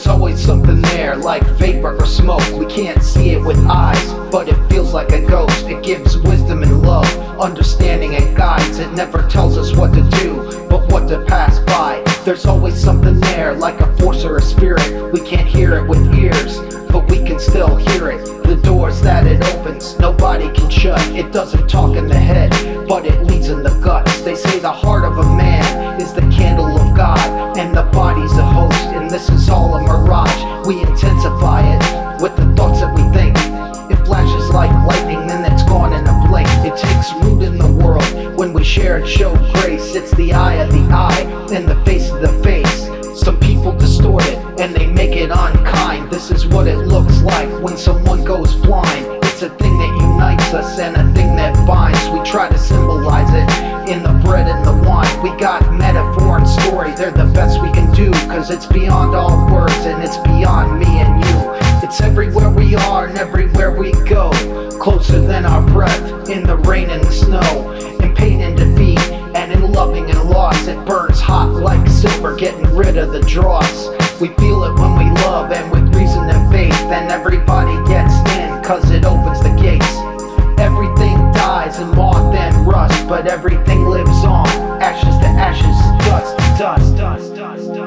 There's always something there, like vapor or smoke. We can't see it with eyes, but it feels like a ghost. It gives wisdom and love, understanding and guides. It never tells us what to do, but what to pass by. There's always something there, like a force or a spirit. We can't hear it with ears, but we can still hear it. The doors that it opens, nobody can shut. It doesn't talk in the head, but it leads in the guts. They say the heart of a man is the candle of God, and the body's a host, and this is all a mirage. We intensify it with the thoughts that we think. It flashes like lightning, then it's gone in a blink. It takes root in the world when we share and show grace. It's the eye of the eye and the face of the face. Some people distort it and they make it unkind. This is what it looks like when someone goes blind. It's a thing that unites us and a thing that binds. We try to symbolize it in the bread and the wine. We got metaphor and story, they're the best we can do, cause it's beyond all words and it's beyond me and you. It's everywhere we are and everywhere we go, closer than our breath, in the rain and the snow, in pain and defeat, and in loving and loss. It burns hot like silver, getting rid of the dross. We feel it when we love and with reason and faith, and everybody gets in cause it opens the gates. Everything dies and moth and rust, but everything lives on. Ashes to ashes, dust to dust, dust, dust, dust.